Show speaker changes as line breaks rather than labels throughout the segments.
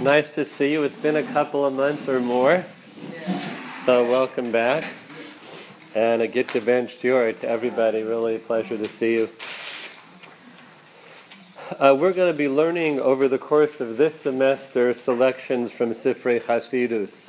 Nice to see you. It's been a couple of months or more. So welcome back. And a Gita Ben Shur to everybody. Really a pleasure to see you. We're going to be learning over the course of this semester selections from Sifrei Chasidus.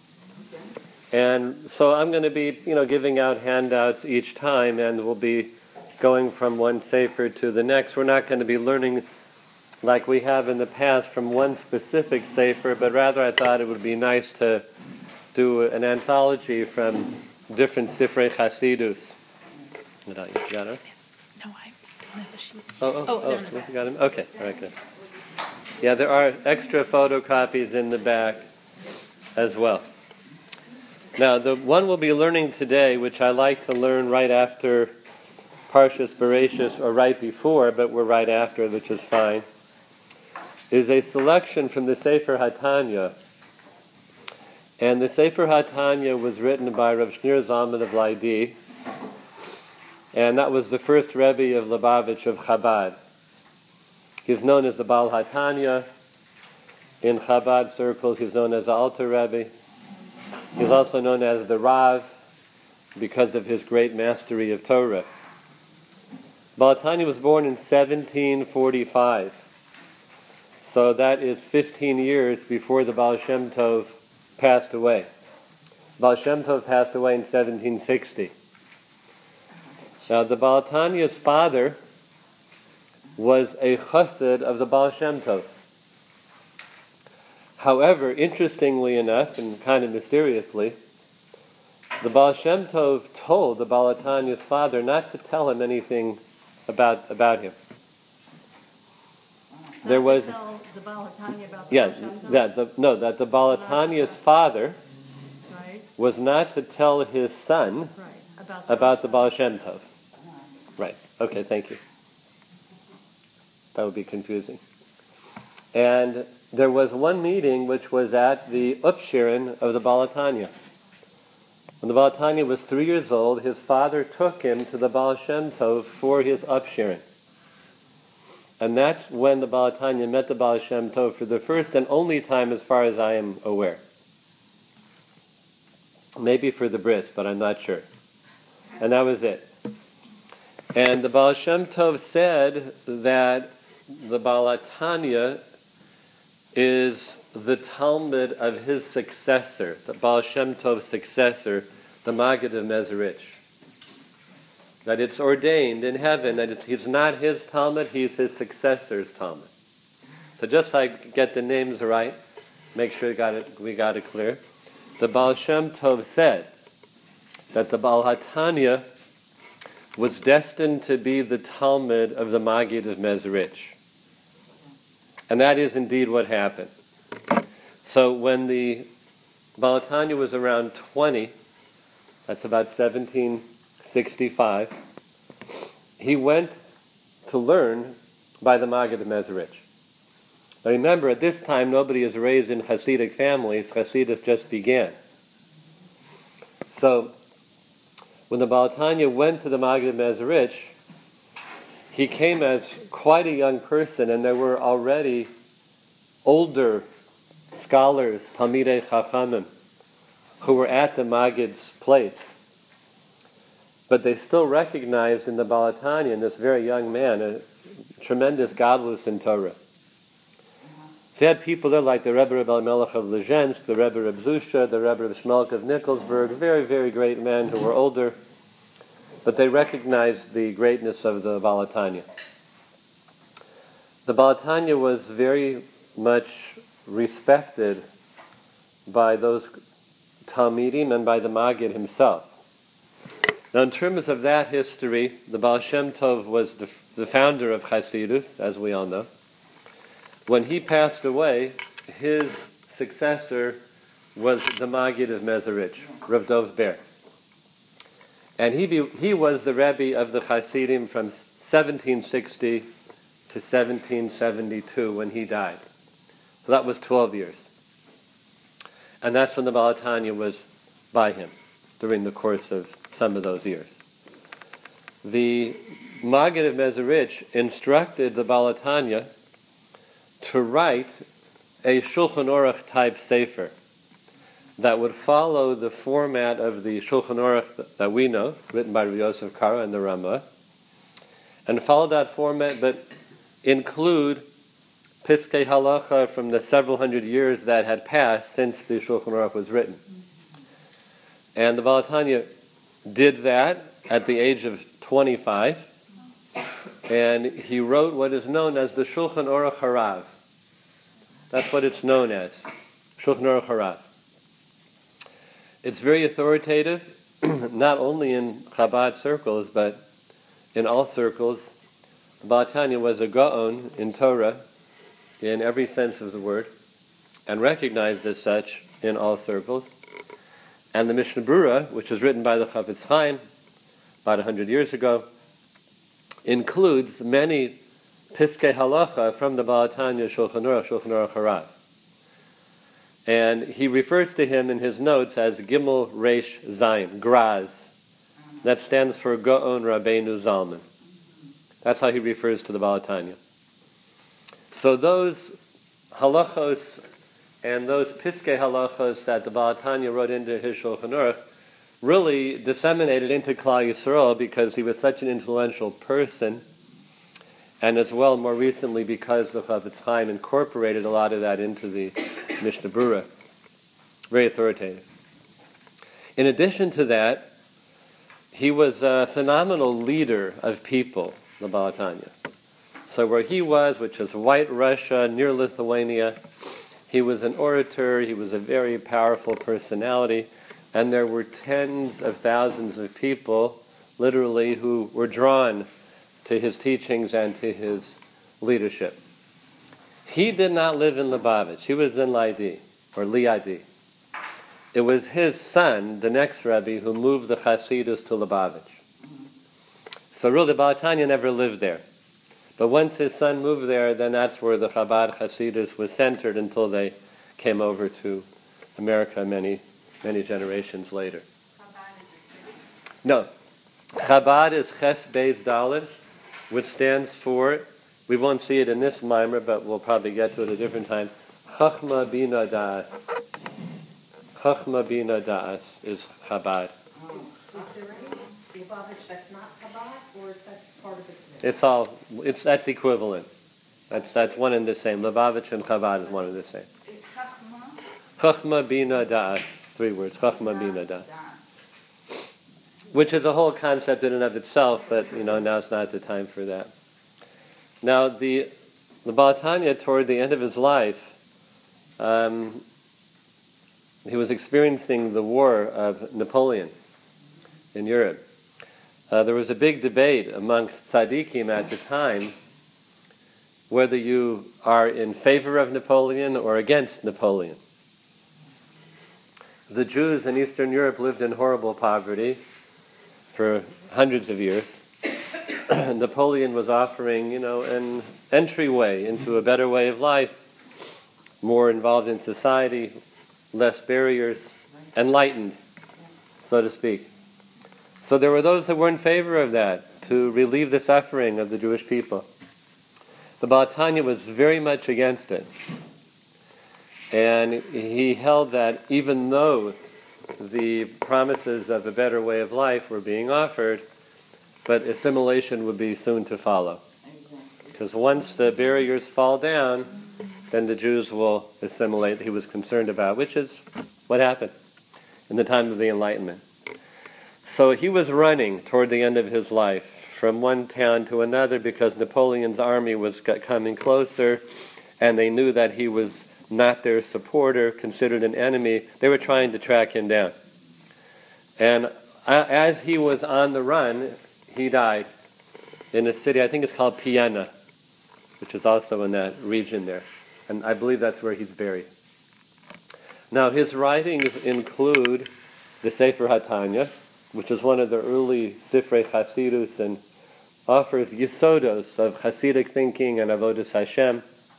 And so I'm going to be, giving out handouts each time, and we'll be going from one sefer to the next. We're not going to be learning like we have in the past from one specific sefer, but rather I thought it would be nice to do an anthology from different Sifrei Chasidus. You got it?
No, I don't have a sheet.
You got him? Okay, all right, good. Yeah, there are extra photocopies in the back as well. Now, the one we'll be learning today, which I like to learn right after Parshas Bereshis, or right before, but we're right after, which is fine, is a selection from the Sefer HaTanya. And the Sefer HaTanya was written by Rav Shneur Zalman of Leidi, and that was the first Rebbe of Lubavitch of Chabad. He's known as the Baal HaTanya. In Chabad circles, he's known as the Alter Rebbe. He's also known as the Rav because of his great mastery of Torah. Baal HaTanya was born in 1745. So that is 15 years before the Baal Shem Tov passed away. Baal Shem Tov passed away in 1760. Now, the Baal HaTanya's father was a chassid of the Baal Shem Tov. However, interestingly enough, and kind of mysteriously, the Baal Shem Tov told the Baal HaTanya's father not to tell him anything about him. There was
tell the Baal HaTanya about
the
Baal Shem Tov?
that the Baal HaTanya's father was not to tell his son about the Baal Shem Tov. Right. Okay, thank you. That would be confusing. And there was one meeting which was at the Upshirin of the Baal HaTanya. When the Baal HaTanya was 3 years old, his father took him to the Baal Shem Tov for his Upshirin. And that's when the Baal HaTanya met the Baal Shem Tov for the first and only time as far as I am aware. Maybe for the bris, but I'm not sure. And that was it. And the Baal Shem Tov said that the Baal HaTanya is the Talmud of his successor, the Baal Shem Tov's successor, the Maggid of Mezerich. That it's ordained in heaven that he's not his Talmud, he's his successor's Talmud. So just so I get the names right, make sure we got it clear. The Baal Shem Tov said that the Baal HaTanya was destined to be the Talmud of the Maggid of Mezerich. And that is indeed what happened. So when the Baal HaTanya was around 20, that's about 1765, he went to learn by the Maggid of Mezerich. Now remember, at this time, nobody is raised in Hasidic families. Hasidus just began. So when the Baal HaTanya went to the Maggid of Mezerich, he came as quite a young person, and there were already older scholars, Talmidei Chachamim, who were at the Maggid's place. But they still recognized in the Baal HaTanya, in this very young man, a tremendous godless in Torah. So you had people there like the Rebbe Reb Elimelech of Lezhensk, the Rebbe Reb Zusha, the Rebbe Reb Shmelk of Nikolsburg, very, very great men who were older, but they recognized the greatness of the Baal HaTanya. The Baal HaTanya was very much respected by those Talmidim and by the Maggid himself. Now, in terms of that history, the Baal Shem Tov was the founder of Chasidus, as we all know. When he passed away, his successor was the Maggid of Mezerich, Rav Dov Ber. And he was the Rebbe of the Hasidim from 1760 to 1772 when he died. So that was 12 years. And that's when the Baal HaTanya was by him during the course of some of those years. The Maggid of Mezerich instructed the Baal HaTanya to write a Shulchan Aruch type sefer that would follow the format of the Shulchan Aruch that we know, written by Rabbi Yosef Karo and the Ramah, and follow that format, but include Piskei Halacha from the several hundred years that had passed since the Shulchan Aruch was written. And the Baal HaTanya did that at the age of 25, and he wrote what is known as the Shulchan Aruch Harav. That's what it's known as, Shulchan Aruch Harav. It's very authoritative, not only in Chabad circles, but in all circles. The Baal HaTanya was a Gaon in Torah, in every sense of the word, and recognized as such in all circles. And the Mishnah Berurah, which was written by the Chafetz Chaim about 100 years ago, includes many Piskei Halacha from the Baal HaTanya Shulchan Aruch Harav. And he refers to him in his notes as Gimel Reish Zayin, Graz. That stands for Gaon Rabbeinu Zalman. That's how he refers to the Baal HaTanya. So those halachos and those Piskei Halachos that the Baal HaTanya wrote into his Shulchan Aruch really disseminated into Klal Yisrael because he was such an influential person, and as well, more recently, because the Chafetz Chaim incorporated a lot of that into the Mishnah Berurah. Very authoritative. In addition to that, he was a phenomenal leader of people, the Baal HaTanya. So where he was, which is White Russia, near Lithuania, he was an orator, he was a very powerful personality, and there were tens of thousands of people, literally, who were drawn to his teachings and to his leadership. He did not live in Lubavitch. He was in Liadi, or Liadi. It was his son, the next Rebbe, who moved the Hasidus to Lubavitch. So really, the Baal HaTanya never lived there. But once his son moved there, then that's where the Chabad Hasidus was centered until they came over to America many generations later.
Chabad is a city?
No. Chabad is Ches Beis Daled, which stands for, we won't see it in this mimer, but we'll probably get to it a different time, Chachma Bina Da'as. Chachma Bina Da'as is Chabad.
Is there any Lubavitch that's not Chabad, or is that part of its name?
That's equivalent. That's one and the same. Lubavitch and Chabad is one and the same. Chachma Bina Da'as. 3 words. Chachma Bina Da'as. Which is a whole concept in and of itself, but now's not the time for that. Now, the Baal HaTanya, toward the end of his life, he was experiencing the war of Napoleon in Europe. There was a big debate amongst tzaddikim at the time whether you are in favor of Napoleon or against Napoleon. The Jews in Eastern Europe lived in horrible poverty for hundreds of years. Napoleon was offering, an entryway into a better way of life, more involved in society, less barriers, enlightened, so to speak. So there were those that were in favor of that, to relieve the suffering of the Jewish people. The Baal HaTanya was very much against it. And he held that even though the promises of a better way of life were being offered, but assimilation would be soon to follow. Because once the barriers fall down, then the Jews will assimilate, he was concerned about, which is what happened in the time of the Enlightenment. So he was running toward the end of his life from one town to another because Napoleon's army was coming closer, and they knew that he was not their supporter, considered an enemy. They were trying to track him down. And as he was on the run, he died in a city, I think it's called Piena, which is also in that region there. And I believe that's where he's buried. Now, his writings include the Sefer HaTanya, which is one of the early Sifrei Chasidus and offers yisodos of Hasidic thinking and Avodas Hashem.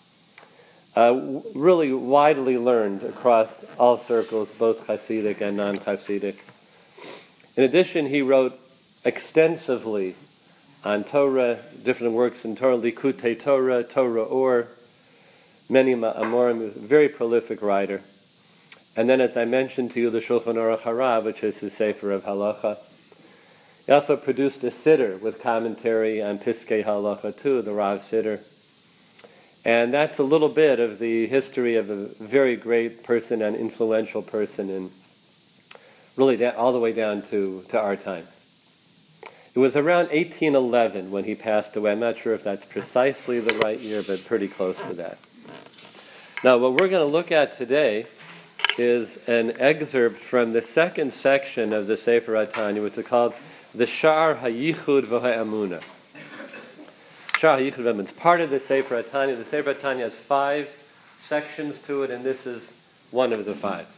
Really widely learned across all circles, both Hasidic and non-Hasidic. In addition, he wrote extensively on Torah, different works in Torah, Likutei Torah, Torah Or, many ma'amorim. He was a very prolific writer. And then, as I mentioned to you, the Shulchan Aruch Harav, which is his Sefer of Halacha. He also produced a siddur with commentary on Piskei Halacha too, the Rav Siddur. And that's a little bit of the history of a very great person and influential person, and really all the way down to our times. It was around 1811 when he passed away. I'm not sure if that's precisely the right year, but pretty close to that. Now, what we're going to look at today is an excerpt from the second section of the Sefer HaTanya, which is called the Sha'ar HaYichud V'Ha'emunah. Sha'ar HaYichud V'Ha'emunah. It's part of the Sefer HaTanya. The Sefer HaTanya has 5 sections to it, and this is one of the 5.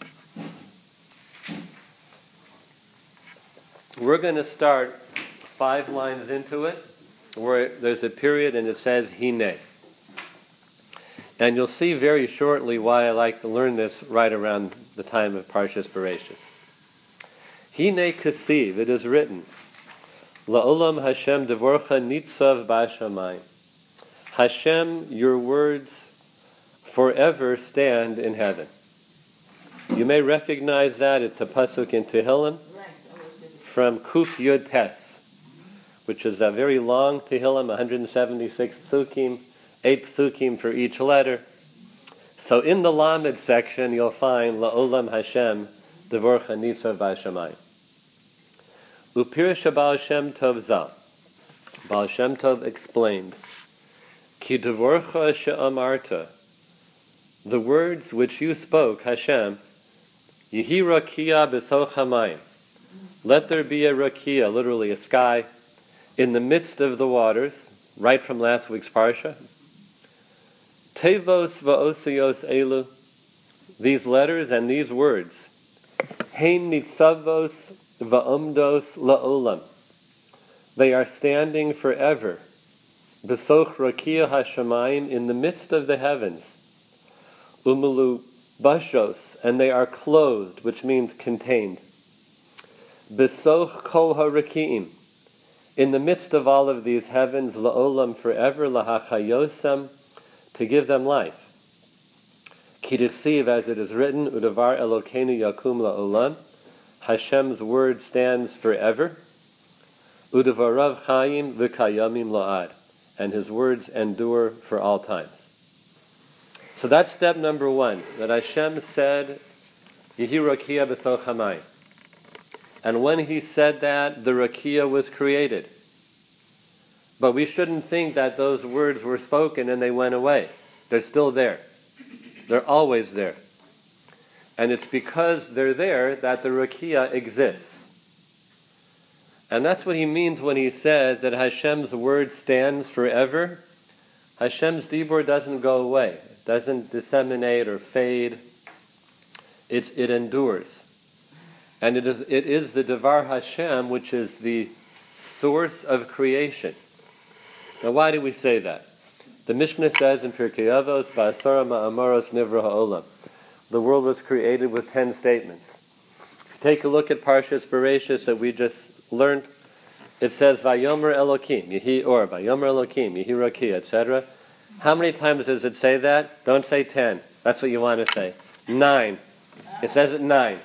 We're going to start 5 lines into it, where there's a period and it says Hine. And you'll see very shortly why I like to learn this right around the time of Parshas Bereshis. Hine Kasiv, it is written, La'olam Hashem devorcha nitzav b'ashamayim. Hashem, your words forever stand in heaven. You may recognize that. It's a pasuk in Tehillim from Kuf Yud Tes, which is a very long Tehillim, 176 psukim, 8 psukim for each letter. So in the Lamed section, you'll find La'olam Hashem devorcha nitzav b'ashamayim. Upirish Baal Shem Tov Zal. Baal Shem Tov explained, Ki devorcha she'amarta, the words which you spoke, Hashem, Yehi rakia b'soch hamayim, let there be a rakia, literally a sky, in the midst of the waters, right from last week's parsha. Tevos va'osios elu, these letters and these words, Hein nitzavos va'omdos la'olam, they are standing forever. B'soch rakia hashamayim, in the midst of the heavens. Umelu bashos, and they are clothed, which means contained. B'soch kol harakiim, in the midst of all of these heavens, la'olam, forever, lahachayosam, to give them life. Kidisiv, as it is written, udavar Elokeinu yakum la'olam, Hashem's word stands forever. Udavarav chayim v'kayamim la'ad, and his words endure for all times. So that's step number 1, that Hashem said, Yehi rakia b'soch hamayim. And when he said that, the rakia was created. But we shouldn't think that those words were spoken and they went away. They're still there. They're always there. And it's because they're there that the rakia exists. And that's what he means when he says that Hashem's word stands forever. Hashem's dibur doesn't go away. It doesn't disseminate or fade. It endures. And it is the Devar Hashem, which is the source of creation. Now, why do we say that? The Mishnah says in Pirkei Avos, Ba'asara ma'amaros nivra ha'olam, the world was created with 10 statements. If you take a look at Parshas Bereshis that we just learned, it says Vayomer Elokim, Yehi Or, Vayomer Elokim, Yehi Rakia, etc. How many times does it say that? Don't say 10. That's what you want to say. 9. It says it 9.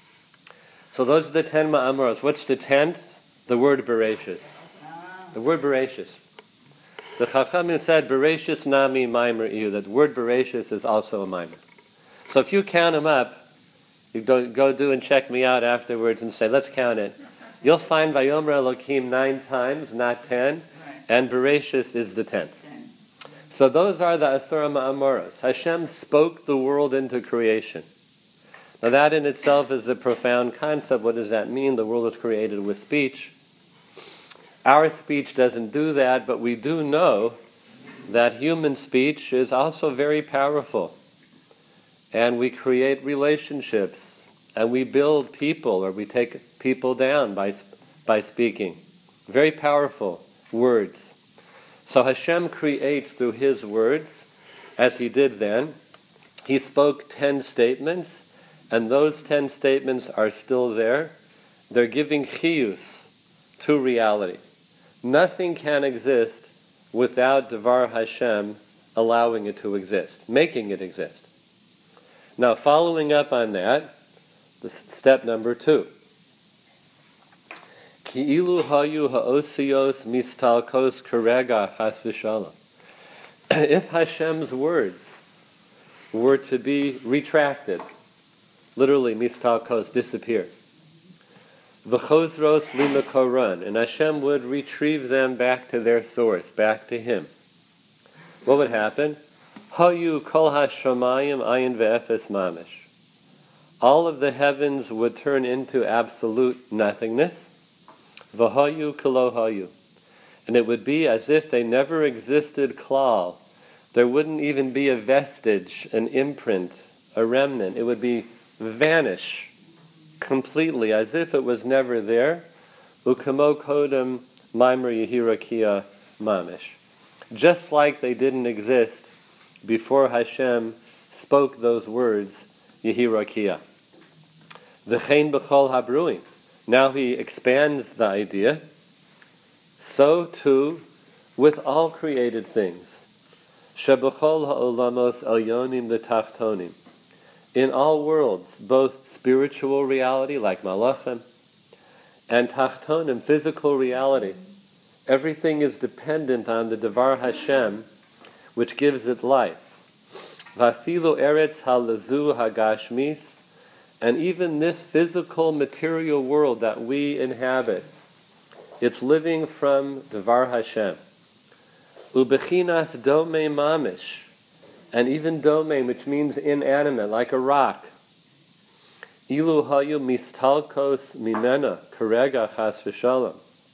So those are the 10 ma'amaros. What's the 10th? The word Bereshis. The word Bereshis. The Chachamim said Bereshis nami maimer iyu, that word Bereshis is also a maimer. So if you count them up, you go do and check me out afterwards and say, let's count it. You'll find Vayomer Elokim 9 times, not 10, and Bereshis is the 10th. So those are the Asura Ma'amoros. Hashem spoke the world into creation. Now that in itself is a profound concept. What does that mean? The world was created with speech. Our speech doesn't do that, but we do know that human speech is also very powerful. And we create relationships, and we build people, or we take people down by speaking. Very powerful words. So Hashem creates through his words, as he did then. He spoke 10 statements, and those 10 statements are still there. They're giving chiyus to reality. Nothing can exist without Devar Hashem allowing it to exist, making it exist. Now, following up on that, step number 2. Ki'ilu hayu ha'osios mistalkos karega chas v'shalom. If Hashem's words were to be retracted, literally mistalkos, disappear, v'chozros limakoran, and Hashem would retrieve them back to their source, back to Him, what would happen? Hayu kol hashamayim ayin ve'efes mamish. All of the heavens would turn into absolute nothingness. V'hayu kalo hayu. And it would be as if they never existed klal. There wouldn't even be a vestige, an imprint, a remnant. It would be vanish completely, as if it was never there. Ukamo kodem maimer yehirakia mamish. Just like they didn't exist before Hashem spoke those words, Yehirakia. V'chein b'chol habruim. Now he expands the idea. So too with all created things. Sheb'chol ha'olamos elyonim v'tachtonim. In all worlds, both spiritual reality, like malachim, and tachtonim, physical reality, everything is dependent on the Devar Hashem, which gives it life. Vafilu eretz halazu hagashmis, and even this physical material world that we inhabit, it's living from Devar Hashem. Ubechinas dome mamish, and even dome, which means inanimate, like a rock. Ilu hayu mistalkos mimena karega chas v'shalom.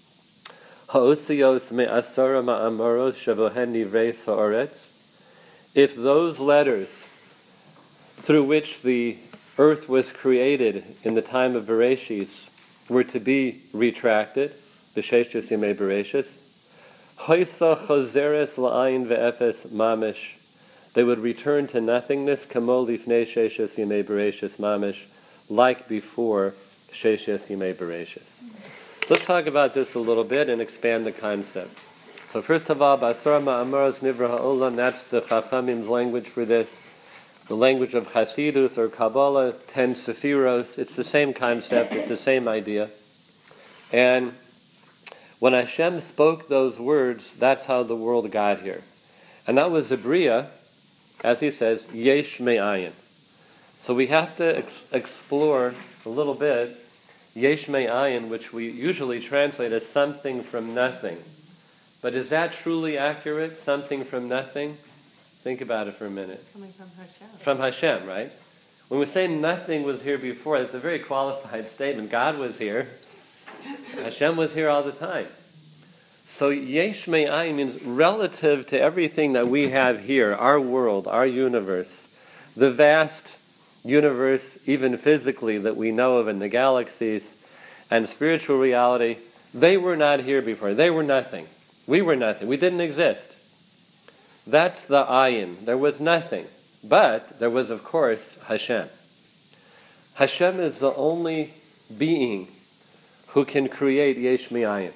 Ha'osios me'asara ma'amoros shebohen nivrei sa'aretz. If those letters through which the earth was created in the time of Bereshis were to be retracted, b'sheshes yimei Bereshis, ha'isa chozeres la'ayin ve'efes mamish, they would return to nothingness, kamo lifnei sheshes yimei Bereshis mamish, like before sheshes yimei Bereshis. Let's talk about this a little bit and expand the concept. So first of all, Basar Ma'amaros Nivra Ha'olam, that's the Chachamim's language for this. The language of Hasidus or Kabbalah, 10 Sephiros, it's the same concept, it's the same idea. And when Hashem spoke those words, that's how the world got here. And that was the Bria, as he says, Yesh Me'ayin. So we have to explore a little bit Yesh Me'ayin, which we usually translate as something from nothing. But is that truly accurate, something from nothing? Think about it for a minute.
Coming from Hashem.
From Hashem, right? When we say nothing was here before, it's a very qualified statement. God was here. Hashem was here all the time. So Yesh Me'ayin means relative to everything that we have here, our world, our universe, the vast universe, even physically, that we know of in the galaxies, and spiritual reality, they were not here before. They were nothing. We were nothing. We didn't exist. That's the ayin. There was nothing. But there was, of course, Hashem. Hashem is the only being who can create Yesh Me'ayin.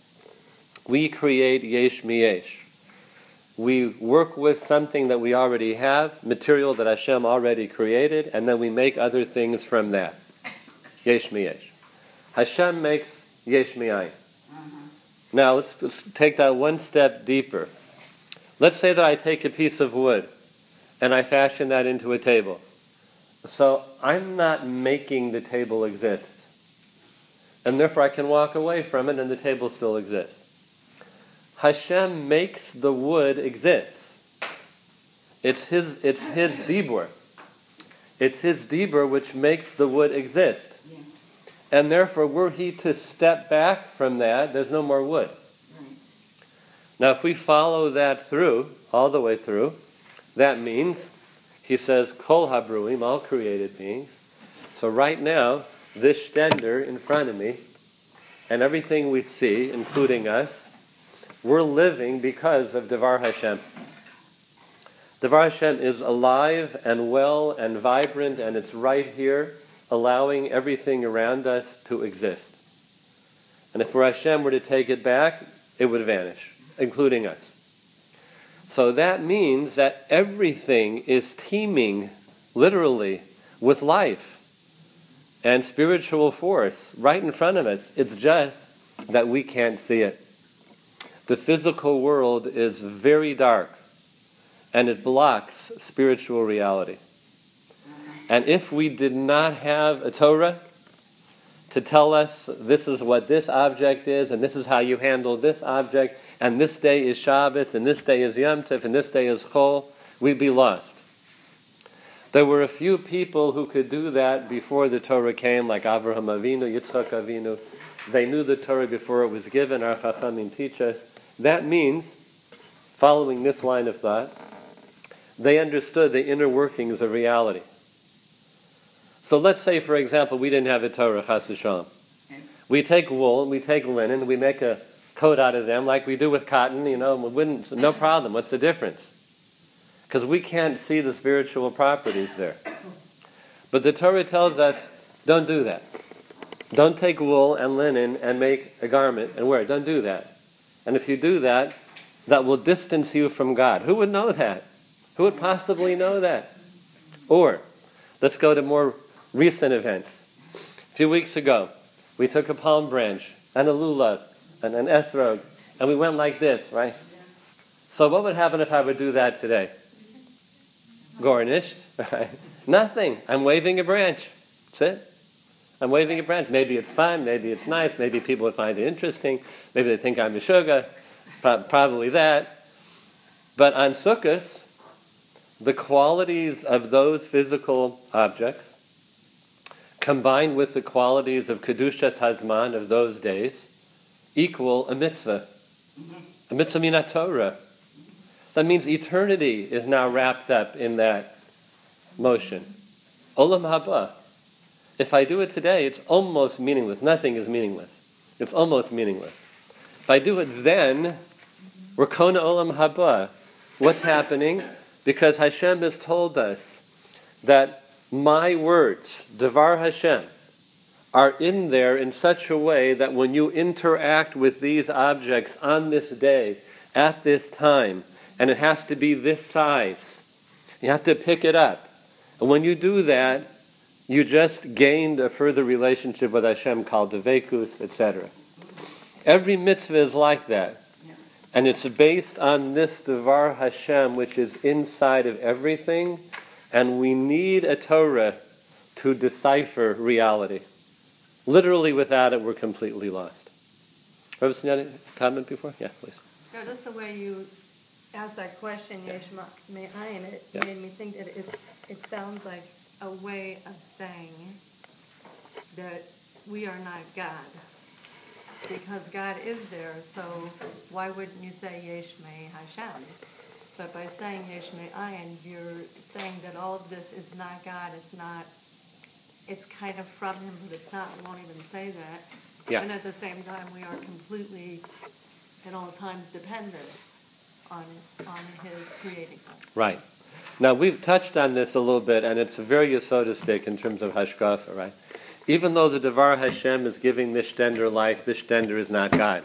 We create Yesh Me'yesh. We work with something that we already have, material that Hashem already created, and then we make other things from that. Yesh Me'yesh. Hashem makes Yesh Me'ayin. Now let's take that one step deeper. Let's say that I take a piece of wood and I fashion that into a table. So I'm not making the table exist. And therefore I can walk away from it and the table still exists. Hashem makes the wood exist. It's his dibur. It's his dibur which makes the wood exist. Yeah. And therefore, were he to step back from that, there's no more wood. Right. Now, if we follow that through, all the way through, that means, he says, Kol habruim, all created beings. So right now, this stender in front of me, and everything we see, including us, we're living because of Devar Hashem. Devar Hashem is alive and well and vibrant, and it's right here, allowing everything around us to exist. And if Hashem were to take it back, it would vanish, including us. So that means that everything is teeming, literally, with life and spiritual force right in front of us. It's just that we can't see it. The physical world is very dark, and it blocks spiritual reality. And if we did not have a Torah to tell us this is what this object is, and this is how you handle this object, and this day is Shabbos, and this day is Yom Tov, and this day is Chol, we'd be lost. There were a few people who could do that before the Torah came, like Avraham Avinu, Yitzchak Avinu. They knew the Torah before it was given. Our Chachamim teach us. That means, following this line of thought, they understood the inner workings of reality. So let's say, for example, we didn't have a Torah, Chas v'Shalom. We take wool and we take linen and we make a coat out of them like we do with cotton, no problem. What's the difference? Because we can't see the spiritual properties there. But the Torah tells us, don't do that. Don't take wool and linen and make a garment and wear it. Don't do that. And if you do that, that will distance you from God. Who would know that? Who would possibly know that? Or, let's go to more recent events. A few weeks ago, we took a palm branch and a lulav and an esrog, and we went like this, right? So what would happen if I would do that today? Garnished, right? Nothing. I'm waving a branch. That's it. I'm waving a branch. Maybe it's fun, maybe it's nice, maybe people would find it interesting, maybe they think I'm a sugar, probably that. But on Sukkot, the qualities of those physical objects, combined with the qualities of Kedushas Hazman of those days, equal a mitzvah. A mitzvah minat Torah. That means eternity is now wrapped up in that motion. Olam haba. If I do it today, it's almost meaningless. Nothing is meaningless. It's almost meaningless. If I do it then, we're kona olam haba. What's happening? Because Hashem has told us that my words, Devar Hashem, are in there in such a way that when you interact with these objects on this day, at this time, and it has to be this size, you have to pick it up. And when you do that, you just gained a further relationship with Hashem called Devekus, etc. Every mitzvah is like that. And it's based on this Devar Hashem, which is inside of everything. And we need a Torah to decipher reality. Literally, without it, we're completely lost. Rabbi Sinyani, comment before? Yeah, please.
No, just the way you asked that question, Yesh Me'ayin, it made me think that it sounds like a way of saying that we are not God. Because God is there, so why wouldn't you say Yesh Me Hashem? But by saying Yesh Me'ayin, you're saying that all of this is not God, it's kind of from Him, but it's not, we won't even say that.
Yeah.
And at the same time, we are completely, at all times, dependent on His creating us.
Right. Now, we've touched on this a little bit, and it's very yesodistic in terms of hashkafa, right? Even though the Devar Hashem is giving this gender life, this gender is not God.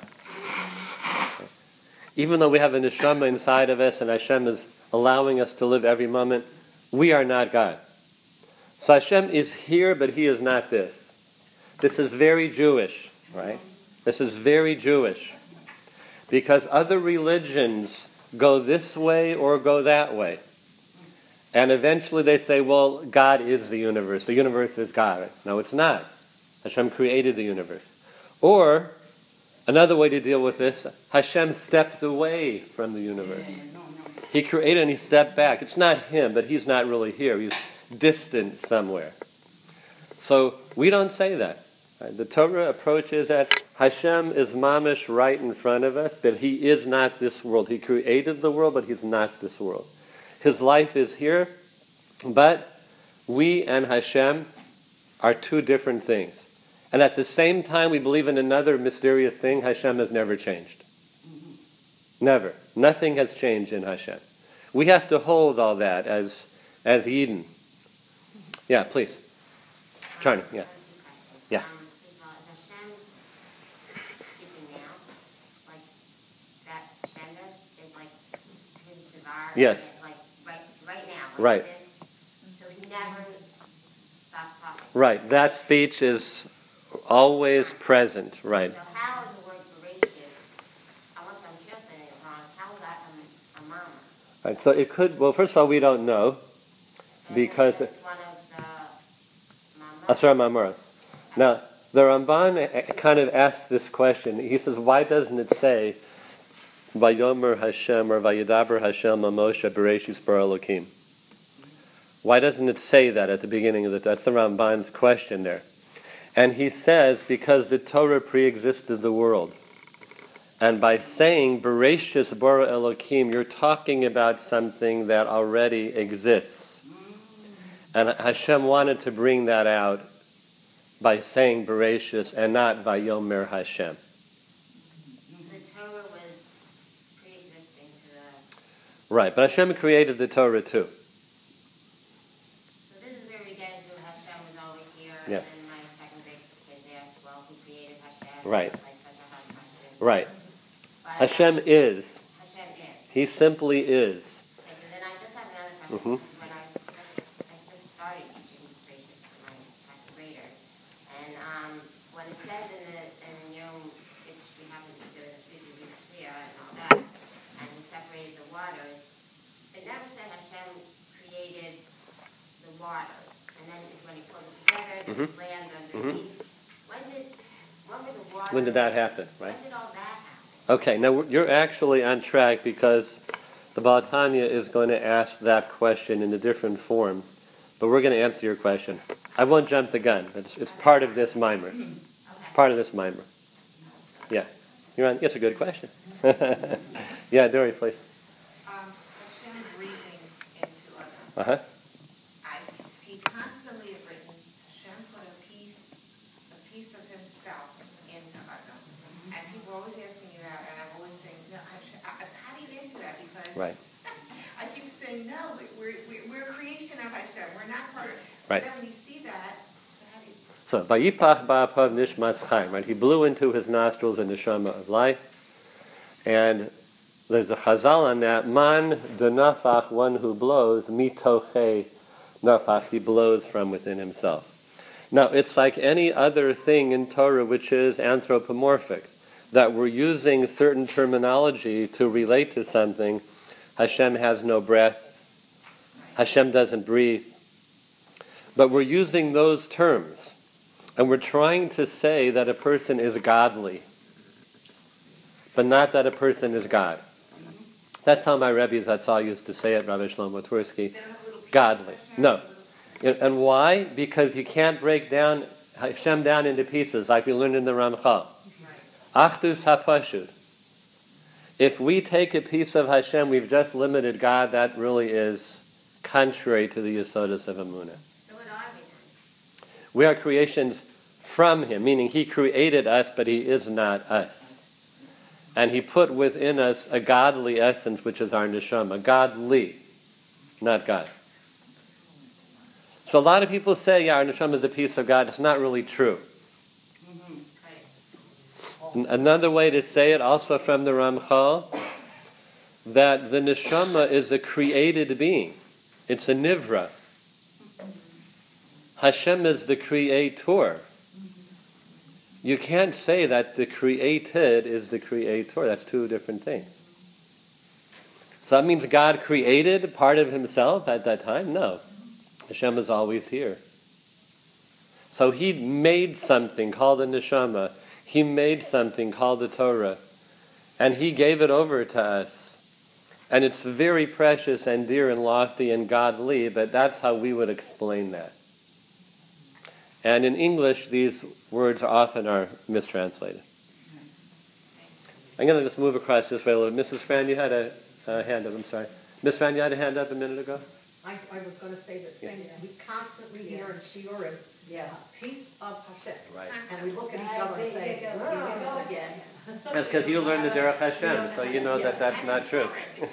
Even though we have a neshama inside of us and Hashem is allowing us to live every moment, we are not God. So Hashem is here, but He is not this. This is very Jewish, right? This is very Jewish. Because other religions go this way or go that way. And eventually they say, well, God is the universe. The universe is God. No, it's not. Hashem created the universe. Or, another way to deal with this, Hashem stepped away from the universe. He created and He stepped back. It's not Him, but He's not really here. He's distant somewhere. So, we don't say that. Right? The Torah approach is that Hashem is mamish right in front of us, but He is not this world. He created the world, but He's not this world. His life is here, but we and Hashem are two different things. And at the same time, we believe in another mysterious thing. Hashem has never changed. Never. Nothing has changed in Hashem. We have to hold all that as Eden. Yeah, please. Charlie, yeah. Yeah.
First of all, is Hashem speaking now? Like, that Shenda is like His
Yes.
Like right now. Like
Right.
This, so he never stops talking.
Right. That speech is always present. Right.
So how is the word voracious? Unless I'm translating it wrong, how is that a mama?
Right. So it could. Well, first of all, we don't know
And
because
it's one of the mamas.
Asar Mamoros. Now the Ramban kind of asks this question. He says, why doesn't it say Vayomer Hashem or Vayidaber Hashem Moshe Bereshis Bara Elokim? Why doesn't it say that at the beginning of that's the Ramban's question there. And he says, because the Torah pre-existed the world. And by saying Bereshis Bara Elokim, you're talking about something that already exists. And Hashem wanted to bring that out by saying Bereshis and not Vayomer Hashem.
The Torah was pre-existing to the...
Right, but Hashem created the Torah too.
So this is where we get into Hashem was always here.
Yeah.
And then my second big kid asked, well, who created Hashem?
Right.
It's like such a hard question.
Right.
But
Hashem is.
Hashem is.
He simply is.
Okay, so then I just have another question.
Mhm.
When I just started teaching Bereshis to my second graders, and when it says in Yom, which we happen to be doing this week, we clear and all that, and he separated the waters, it never said Hashem created the waters, and then when he pulled it together, there's land underneath. When were the waters?
When did that happen, right?
When did all that happen?
Okay, now you're actually on track because the Baal Tanya is going to ask that question in a different form, but we're going to answer your question. I won't jump the gun. It's part of this mimer.
Okay.
Part of this mimer. Yeah. You're on. It's a good question. Yeah, Dory, please.
Hashem breathing into Adam.
Uh-huh.
I see constantly written, Hashem put a piece of himself into Adam. And people are always asking me that, and I'm always saying, no, Hashem, how do you get into that? Because
Right.
I keep saying, no, we're a creation of Hashem. We're not part of it.
Right.
But then when you see that, so how do you...
So, Vayipach ba'apav nishmas chaim, right? He blew into his nostrils a neshama of life. And there's a chazal on that, man de nafach, one who blows, mitoche nafach, he blows from within himself. Now, it's like any other thing in Torah which is anthropomorphic, that we're using certain terminology to relate to something. Hashem has no breath. Hashem doesn't breathe. But we're using those terms, and we're trying to say that a person is godly, but not that a person is God. That's how my Rebbe Zatzal used to say it, Rabbi Shlomo Twersky. Godly. No. And why? Because you can't break down Hashem down into pieces like we learned in the Ramchal. Achdus HaPashut. If we take a piece of Hashem, we've just limited God. That really is contrary to the Yesodus of Emunah.
So what are we then?
We are creations from Him, meaning He created us, but He is not us. And He put within us a godly essence, which is our neshama. Godly, not God. So a lot of people say, yeah, our neshama is a piece of God. It's not really true. Another way to say it, also from the Ramchal, that the neshama is a created being. It's a nivra. Hashem is the creator. You can't say that the created is the creator. That's two different things. So that means God created part of Himself at that time? No. Hashem is always here. So He made something called the neshama. He made something called the Torah, and He gave it over to us. And it's very precious and dear and lofty and godly, but that's how we would explain that. And in English, these words often are mistranslated. I'm going to just move across this way a little. Mrs. Fran, you had a hand up. I'm sorry. Miss Fran, you had a hand up a minute ago?
I was going to say that same, we constantly hear in Shiurim, peace of Hashem.
Right.
And we look at each other and say, "Oh."
That's because you learned the Derech Hashem, so you know that that's not true.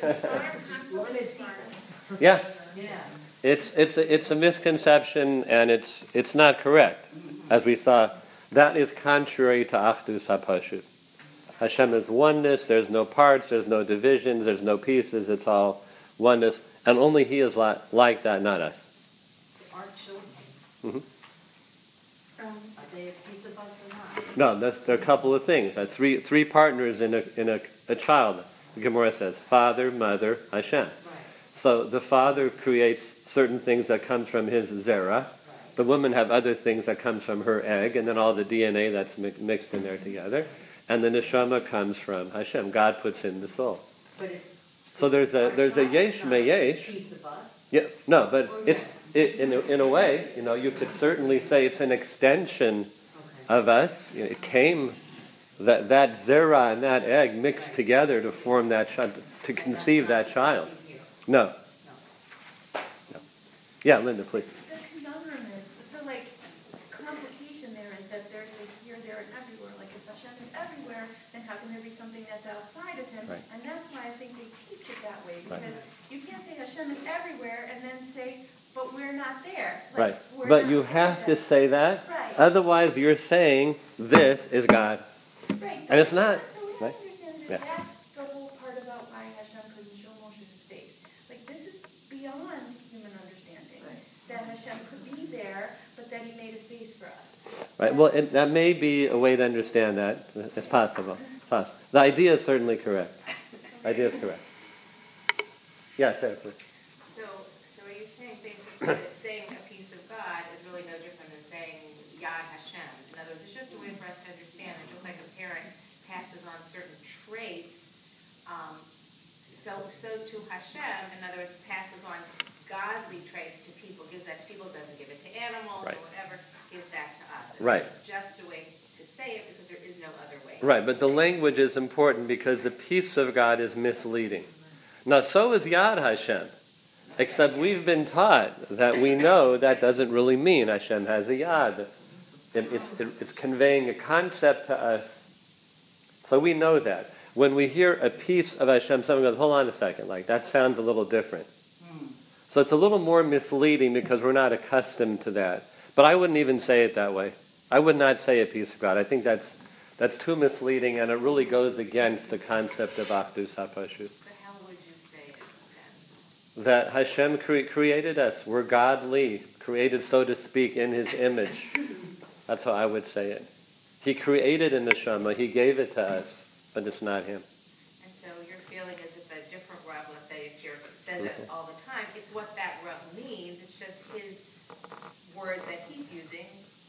Yeah. It's a misconception, and it's not correct. As we saw, that is contrary to Achdus HaPashut. Hashem is oneness, there's no parts, there's no divisions, there's no pieces, it's all oneness, and only He is like that, not us.
Our children,
Mm-hmm.
are they a piece of us or not?
No, there are a couple of things. Three partners in a child. The Gemara says, Father, Mother, Hashem.
Right.
So the father creates certain things that come from his zera.
Right.
The woman have other things that comes from her egg, and then all the DNA that's mixed in there together. And the neshama comes from Hashem. God puts in the soul.
But it's
So there's a yesh meyesh.
piece of us.
Yeah, no, but in a way, you could certainly say it's an extension of us. It came that zera and that egg mixed together to form that child, to conceive that child. No. Yeah, Linda, please.
The conundrum is, the complication there is that there's a here, there, and everywhere. Like if Hashem is everywhere, then how can there be something that's outside of Him?
Right.
And that's why I think they teach it that way, because
Right.
you can't say Hashem is everywhere and then say, but we're not there.
Right.
We're
But
not
you
there.
have to say that.
Right.
Otherwise, you're saying this is God.
Right.
And it's not.
The way
Right.
I understand it,
Yeah.
that's the whole part about why Hashem couldn't show Moshe his face. Like, this is beyond human understanding. That Hashem could be there, but that He made a space for us.
Right. Well, that may be a way to understand that. It's possible. The idea is certainly correct. Idea is correct. Yeah, Sarah, please.
So are you saying basically that saying a piece of God is really no different than saying Yad Hashem? In other words, it's just a way for us to understand it, just like a parent passes on certain traits, so to Hashem, in other words, passes on godly traits to people, gives that to people, doesn't give it to animals
Right.
or whatever, gives that to us. And
Right.
it's just a way to say it because there is no other way.
Right, but the language is important because the peace of God is misleading. Now, so is Yad Hashem, except we've been taught that we know that doesn't really mean Hashem has a Yad. It's conveying a concept to us. So we know that. When we hear a piece of Hashem, someone goes, hold on a second, that sounds a little different. So it's a little more misleading because we're not accustomed to that. But I wouldn't even say it that way. I would not say a piece of God. I think that's too misleading, and it really goes against the concept of Achdus HaPashut.
So how would you say it then?
That Hashem created us. We're godly, created, so to speak, in His image. That's how I would say it. He created a neshama. He gave it to us, but it's not Him.
And so your feeling is if a different Rav, let's say if you're says it all the time, it's what that Rav means. It's just his words that he's using.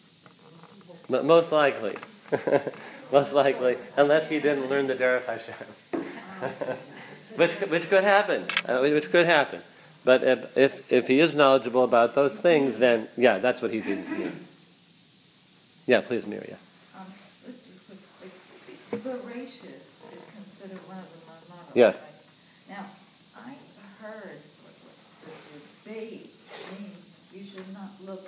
Most likely. Most likely. Unless he didn't learn the Derech Hashem. which could happen. Which could happen. But if he is knowledgeable about those things, then, yeah, that's what he did. Yeah, please, Miriam.
This is voracious is considered one of the Maimonides.
Yes.
Right? Now, I heard that the base means you should not look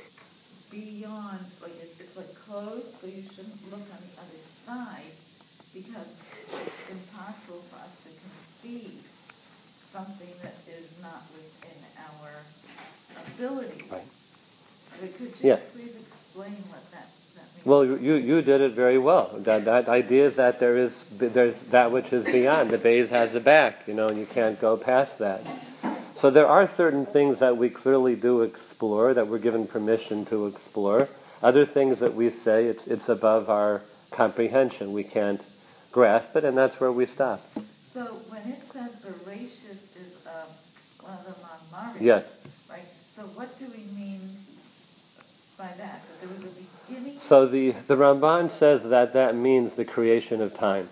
beyond, it's like closed, so you shouldn't look on the other side because it's impossible for us to conceive something that is not within our abilities.
Right.
So could you
Yes.
please explain what that means?
Well, you did it very well. That idea is that there's that which is beyond. The base has a back, and you can't go past that. So there are certain things that we clearly do explore, that we're given permission to explore. Other things that we say, it's above our comprehension. We can't grasp it, and that's where we stop.
So when it says voracious is one of the Maimonides,
Yes.
right? So what do we mean by that? That there was a beginning?
So the Ramban says that means the creation of time.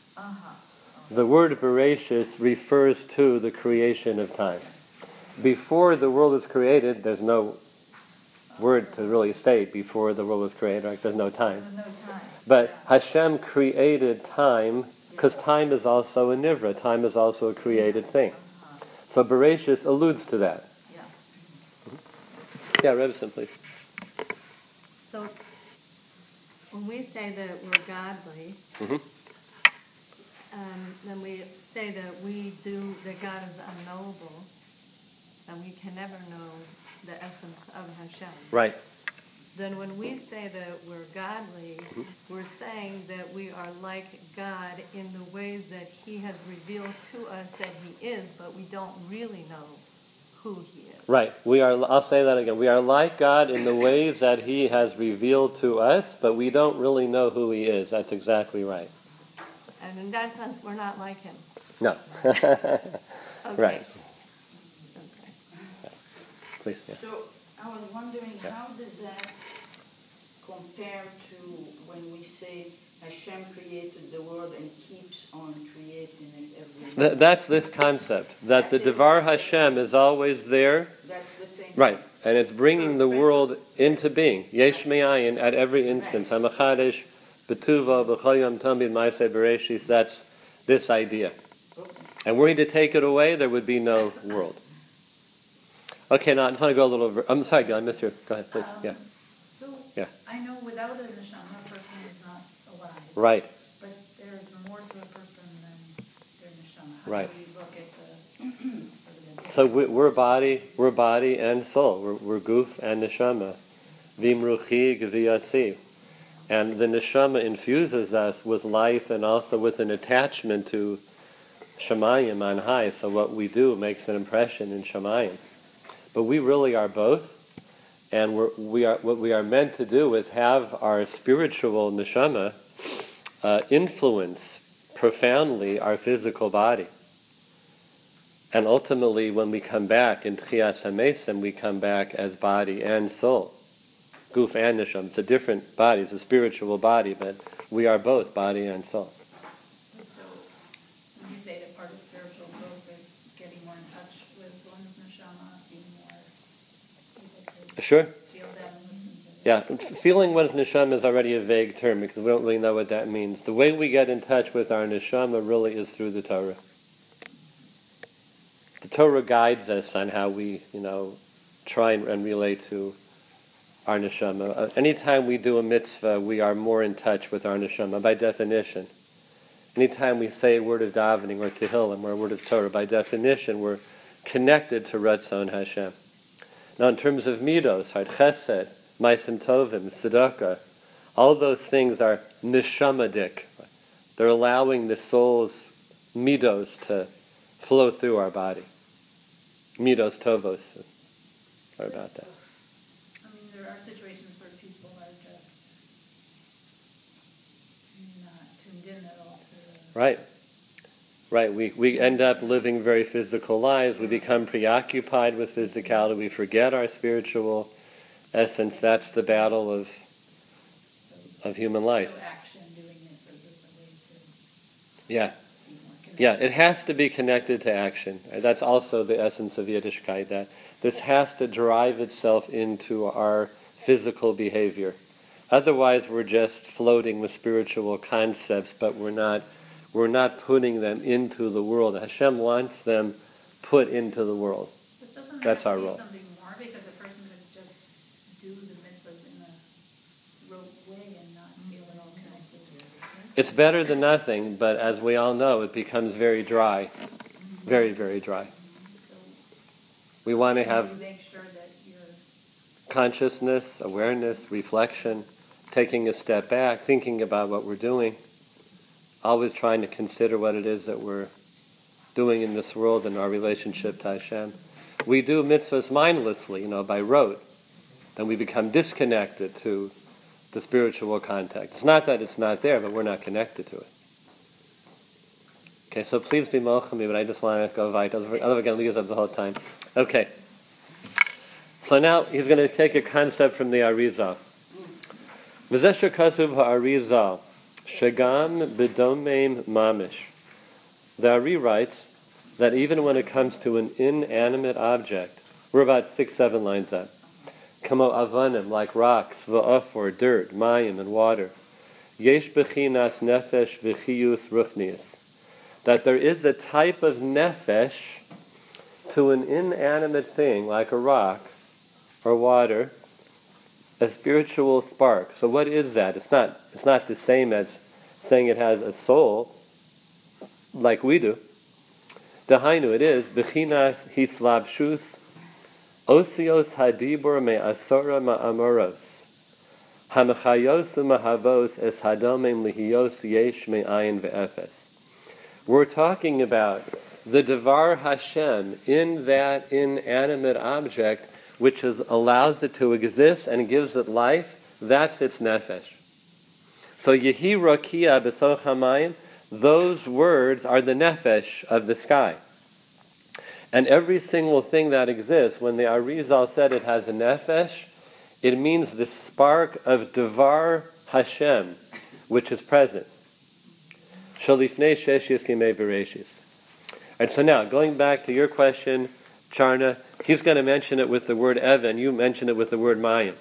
The word voracious refers to the creation of time. Before the world was created, there's no word to really say before the world was created, right? There's no time.
There's no time.
But Hashem created time, because time is also a nivra, time is also a created thing. So voracious alludes to that.
Yeah.
Yeah, Rebbeson, please.
So when we say that we're godly,
Mm-hmm.
then we say that God is unknowable, and we can never know the essence of Hashem.
Right.
then when we say that we're godly, we're saying that we are like God in the ways that He has revealed to us that He is, but we don't really know who He is.
Right. I'll say that again. We are like God in the ways that He has revealed to us, but we don't really know who He is. That's exactly right.
And in that sense, we're not like Him.
No.
Okay.
Right.
Okay.
Please, yeah.
So I was wondering, how does that compare to when we say Hashem created the world and keeps on creating it every day?
That's this concept, that the Devar Hashem is always there.
That's the same.
Right, and it's bringing the world into being. Yesh me'ayin at every instance. HaMachadesh, B'tuva, B'choyam, Tamid, Ma'aseh, Bereshis, that's this idea. And were He to take it away, there would be no world. Okay, now I just want to go a little over. I'm sorry, Gil, I missed you. Go ahead, please. Yeah.
So,
Yeah.
I know without a neshama, a person is not alive.
Right.
But there's more to a person than their neshama. How
Right.
do we look at the...
So we're body and soul. We're guf and neshama. Vim ruchi gviyasi. And the neshama infuses us with life and also with an attachment to Shamayim on high. So what we do makes an impression in Shamayim. But we really are both. And what we are meant to do is have our spiritual neshama influence profoundly our physical body. And ultimately, when we come back in Tchias HaMesim, we come back as body and soul. Guf and neshama. It's a different body. It's a spiritual body, but we are both body and soul.
So, when you say that part of spiritual growth is getting more in touch with one's neshama, being more able to
Sure.
feel that and listen to it.
Yeah, feeling one's neshama is already a vague term because we don't really know what that means. The way we get in touch with our neshama really is through the Torah. The Torah guides us on how we, try and relate to our neshama. Anytime we do a mitzvah, we are more in touch with our neshama by definition. Anytime we say a word of davening or tehillim or a word of Torah, by definition, we're connected to Ratzon Hashem. Now, in terms of midos, chesed, ma'asim tovim, tzedakah, all those things are neshamadik. They're allowing the soul's midos to flow through our body. Midos tovos. Sorry about that.
I mean, there are situations where people are just not tuned in at all to the...
Right. We end up living very physical lives. We become preoccupied with physicality. We forget our spiritual essence. That's the battle of human life.
So action, doing this, or is this a way to
Yeah.
be more connected?
Yeah, it has to be connected to action. That's also the essence of Yiddishkeit, that this has to drive itself into our physical behavior. Otherwise, we're just floating with spiritual concepts, but we're not putting them into the world. Hashem wants them put into the world.
But doesn't
That's
there
our
have to
role.
be something more, because a person could just do the mitzvahs in a rote way and not feel at all connected to it?
It's better than nothing, but as we all know, it becomes very dry. Very, very dry.
So
We want to
you
have
make sure that you're
consciousness, awareness, reflection, taking a step back, thinking about what we're doing, always trying to consider what it is that we're doing in this world and our relationship to Hashem. We do mitzvahs mindlessly, by rote. Then we become disconnected to the spiritual contact. It's not that it's not there, but we're not connected to it. Okay, so please be mocha me, but I just want to go weiter. Otherwise we're going to lose up the whole time. Okay. So now he's going to take a concept from the Arizal. V'zeh shekasuv ha'Arizal, shegam b'domeim mamish. The Ari writes that even when it comes to an inanimate object, we're about 6-7 lines up. Kamo avanim, like rocks, v'afor, dirt, mayim, and water. Yesh bechinas nefesh v'chiyus ruchnius. That there is a type of nefesh to an inanimate thing, like a rock or water, a spiritual spark. So what is that? It's not the same as saying it has a soul, like we do. Dahainu, it is bechinas hislabshus osios hadibur me asora ma'amoros. Hamachayos u'mahavos es hadomim lihiyos yesh me'ayin ve'efes. We're talking about the Devar Hashem in that inanimate object which allows it to exist and gives it life. That's its nefesh. So Yehi Rakia B'soch HaMayim, those words are the nefesh of the sky. And every single thing that exists, when the Arizal said it has a nefesh, it means the spark of Devar Hashem, which is present. Shalifnei Sheshias Yimei Bereshis. And so now, going back to your question, Charna, he's going to mention it with the word Evan. You mention it with the word Mayim.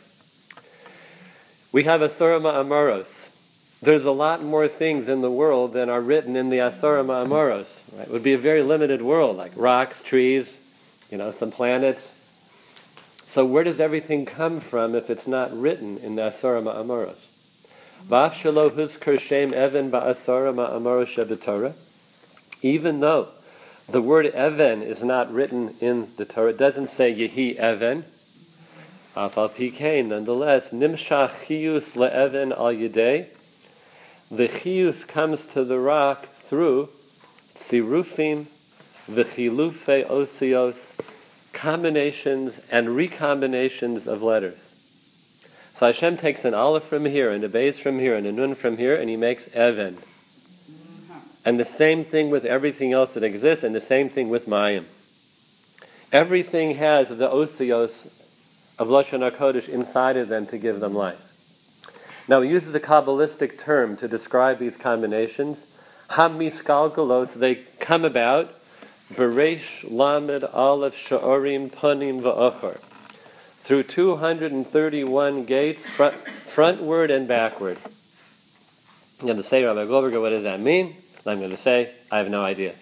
We have Asura Ma'amoros. There's a lot more things in the world than are written in the Asura Ma'amoros. Right? It would be a very limited world, like rocks, trees, some planets. So where does everything come from if it's not written in the Asura Ma'amoros? V'af shelo huzkar shem Evan ba'asura ma'amoros shebetorah. Even though the word Evan is not written in the Torah, it doesn't say Yehi Evan. Afal pikein, nonetheless, nimshach chiyus le'evan al yedei. The chiyus comes to the rock through tzirufim v'chilufei osios, combinations and recombinations of letters. So Hashem takes an aleph from here, and a beis from here, and a nun from here, and he makes Evan. And the same thing with everything else that exists, and the same thing with Mayim. Everything has the osios of Lashon HaKodesh inside of them to give them life. Now he uses a Kabbalistic term to describe these combinations. Hamiskalgalos, they come about, Beresh Lamed Aleph Sha'orim Panim Va'achar, through 231 gates, frontward and backward. I'm going to say, Rabbi Goldberger, what does that mean? I'm going to say, I have no idea.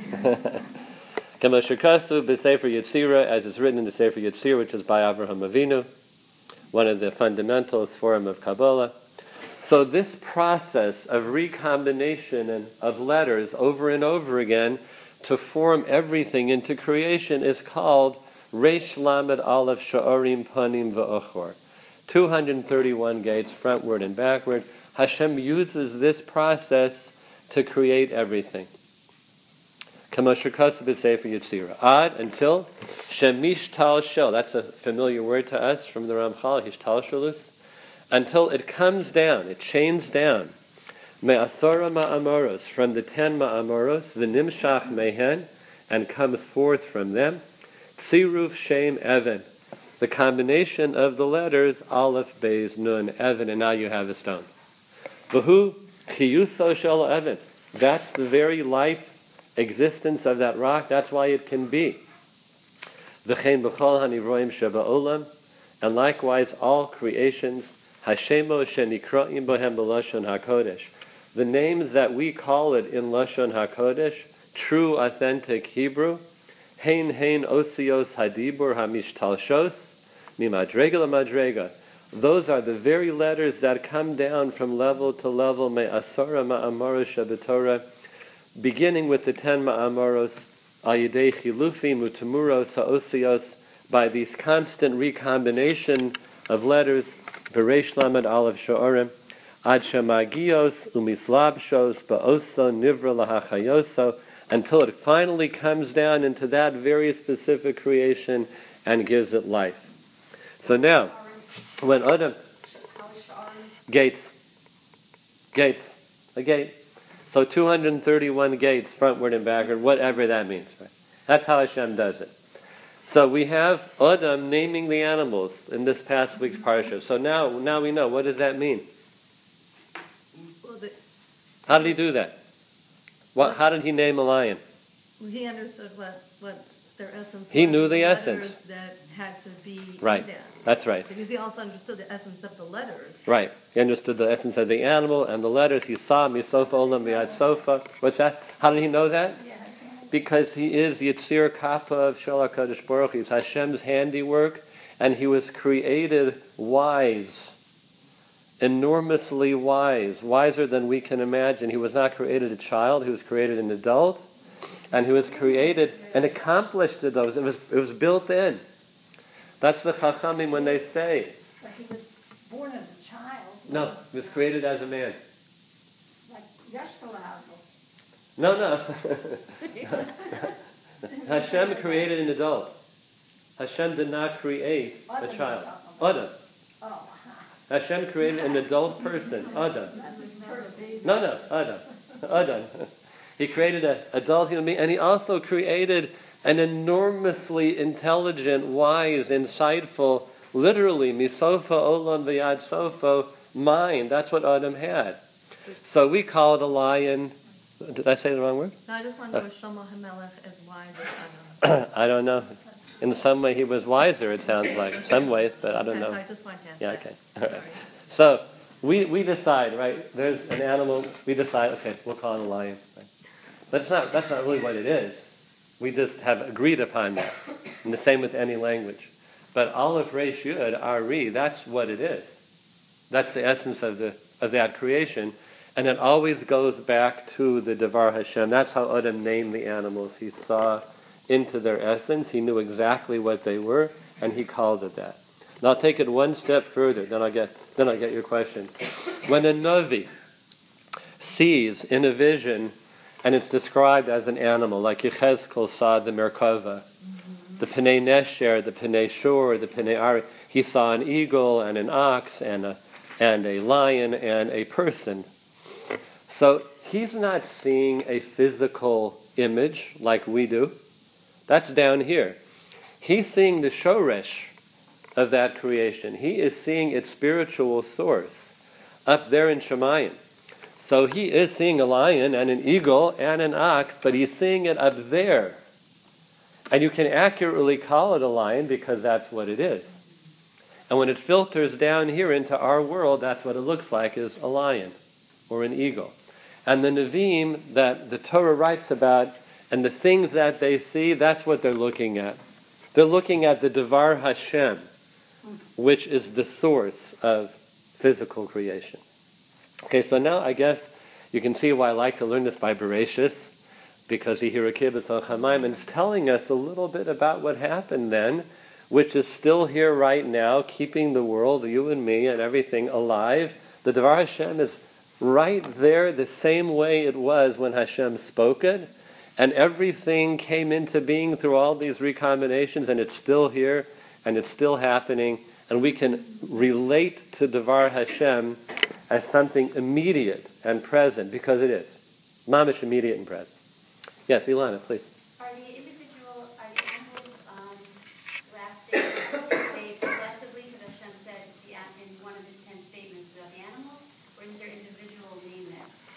Kama Shekasu b'Sefer Yetzirah, as is written in the Sefer Yetzirah, which is by Avraham Avinu, one of the fundamentalist form of Kabbalah. So this process of recombination of letters over and over again to form everything into creation is called Reish Lamed Aleph Sha'orim Panim Va'achor. 231 gates, frontward and backward. Hashem uses this process to create everything. Kamashurkas b'Sefer Yetzirah. Ad, until Shemish Tal Shel. That's a familiar word to us from the Ramchal, Hishtal Shalus. Until it comes down, it chains down. Me'athora ma'amoros, from the 10 ma'amoros, v'nimshach mehen, and comes forth from them. Tziruf Shem Evan, the combination of the letters Aleph, Beis, Nun, Evan, and now you have a stone. V'hu chiyuso shel Evan. That's the very life, existence of that rock. That's why it can be. V'chein b'chol hanivroim sheba'olam, and likewise all creations. Hashemo shenikra'im bohem b'lashon hakodesh. The names that we call it in Lashon HaKodesh, true, authentic Hebrew, Hein osios hadibur hamishtalshos, mimadrega lamadrega. Those are the very letters that come down from level to level, me'asara ma'amoros shebetorah, beginning with the 10 ma'amoros, ayidei chilufim utamuros ha'osios, by these constant recombination of letters, bereish lamed aleph sha'orim, ad shemagios umislabshos ba'oso nivra lahachayoso, until it finally comes down into that very specific creation and gives it life. So now, when Adam... Gates. A gate. So 231 gates, frontward and backward, whatever that means. Right? That's how Hashem does it. So we have Adam naming the animals in this past week's parsha. So now we know. What does that mean? How did he do that? How did he name a lion?
Well, he understood what their essence was.
He knew the essence.
That had to be
right.
in them.
That's right.
Because he also understood the essence of the letters.
Right. He understood the essence of the animal and the letters. He saw misofa olam bi'ad sofa. What's that? How did he know that? Because he is Yitzir Kappa of Shel HaKadosh Baruch Hu. He's Hashem's handiwork, and he was created wise. Enormously wise, wiser than we can imagine. He was not created a child, he was created an adult, and he was created and accomplished those. It was built in. That's the Chachamim when they say.
But he was
born as a child.
No, he was created as a man.
Like Yeshkalab.
No. Hashem created an adult. Hashem did not create a child. Adam.
Oh.
Hashem created an adult person. Adam. No, Adam. He created an adult human being, and he also created an enormously intelligent, wise, insightful, literally, misofa olam v'yad sofo, mind. That's what Adam had. So we call it a lion. Did I say the wrong word?
No, I just want to know Shlomo HaMelech as wise as Adam.
I don't know. In some way he was wiser, it sounds like. Some ways, but I don't know.
I just want to ask
Yeah,
that.
okay. All right. So we decide, right? There's an animal, we decide, okay, we'll call it a lion. Right? That's not really what it is. We just have agreed upon that. And the same with any language. But Aleph, Resh, Yud, Ari, that's what it is. That's the essence of that creation. And it always goes back to the Devar Hashem. That's how Adam named the animals. He saw into their essence. He knew exactly what they were, and he called it that. Now I'll take it one step further, then I'll get your questions. When a Navi sees in a vision, and it's described as an animal, like Yechezkel saw the Merkava, the Pnei Nesher, the Pnei Shur, the Pnei Ari. He saw an eagle and an ox and a lion and a person. So he's not seeing a physical image like we do. That's down here. He's seeing the shoresh of that creation. He is seeing its spiritual source up there in Shemayim. So he is seeing a lion and an eagle and an ox, but he's seeing it up there. And you can accurately call it a lion because that's what it is. And when it filters down here into our world, that's what it looks like, is a lion or an eagle. And the Nevi'im that the Torah writes about and the things that they see, that's what they're looking at. They're looking at the Devar Hashem, which is the source of physical creation. Okay, so now I guess you can see why I like to learn this by Bereshis, because Yehira B'Sal Chamayim, and it's telling us a little bit about what happened then, which is still here right now, keeping the world, you and me, and everything alive. The Devar Hashem is right there the same way it was when Hashem spoke it, and everything came into being through all these recombinations, and it's still here, and it's still happening, and we can relate to Devar Hashem as something immediate and present, because it is. Mamish, immediate and present. Yes, Ilana, please.
Are the animals last statements collectively, because Hashem said in one of his 10 statements about the animals, or is there individual name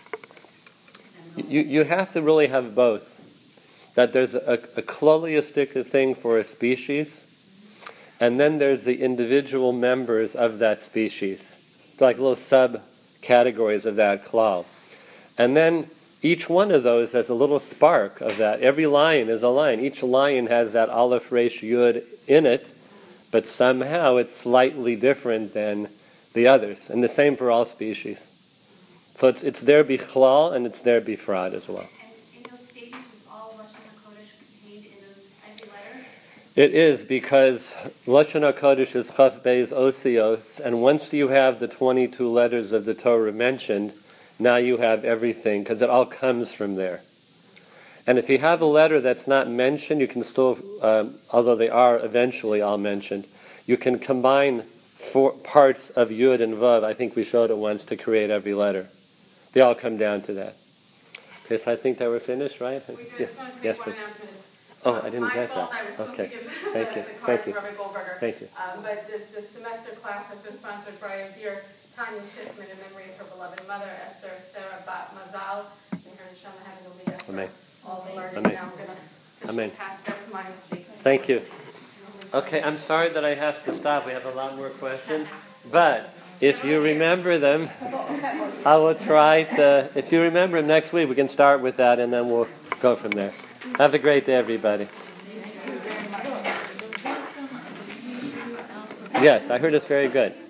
there?
You have to really have both. That there's a kloliistic thing for a species, and then there's the individual members of that species, like little sub-categories of that klal. And then each one of those has a little spark of that. Every lion is a lion. Each lion has that Aleph, Resh, Yud in it, but somehow it's slightly different than the others. And the same for all species. So it's there bichlal and it's there bifrad as well.
And in those statements, is all Lashon HaKodesh contained in those every letter?
It is, because Lashon HaKodesh is Chaf Beis Osios, and once you have the 22 letters of the Torah mentioned, now you have everything, because it all comes from there. And if you have a letter that's not mentioned, you can still, although they are eventually all mentioned, you can combine 4 parts of Yud and Vav. I think we showed it once, to create every letter. They all come down to that. Okay, so I think that we're finished, right?
We just want to
yes,
make one
please.
announcement.
Oh, I didn't get
fault,
that.
I was supposed
Okay.
to give
Thank you.
the
Thank
card
you.
to Rabbi Goldberger.
Thank you.
But the semester class has been sponsored by our dear Tanya Schiffman in memory of her beloved mother, Esther Thera Bat Mazal, and her neshama having to lead us
Amen.
all the learners.
Amen.
Now I'm going to
Amen.
pass. That was my mistake.
Thank you. Okay, I'm sorry that I have to stop. We have a lot more questions. But if you remember them, I will try to, if you remember them next week, we can start with that and then we'll go from there. Have a great day, everybody. Yes, I heard it's very good.